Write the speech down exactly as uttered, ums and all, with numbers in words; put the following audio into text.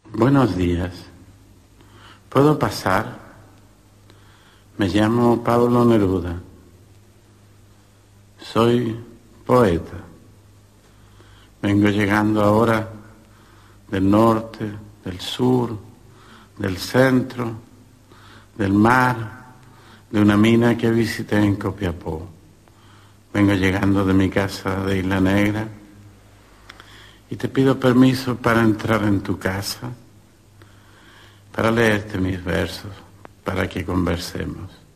Buenos días. ¿Puedo pasar? Me llamo Pablo Neruda. Soy poeta. Vengo llegando ahora del norte, del sur, del centro, del mar, de una mina que visité en Copiapó. Vengo llegando de mi casa de Isla Negra y te pido permiso para entrar en tu casa, para leerte mis versos, para que conversemos.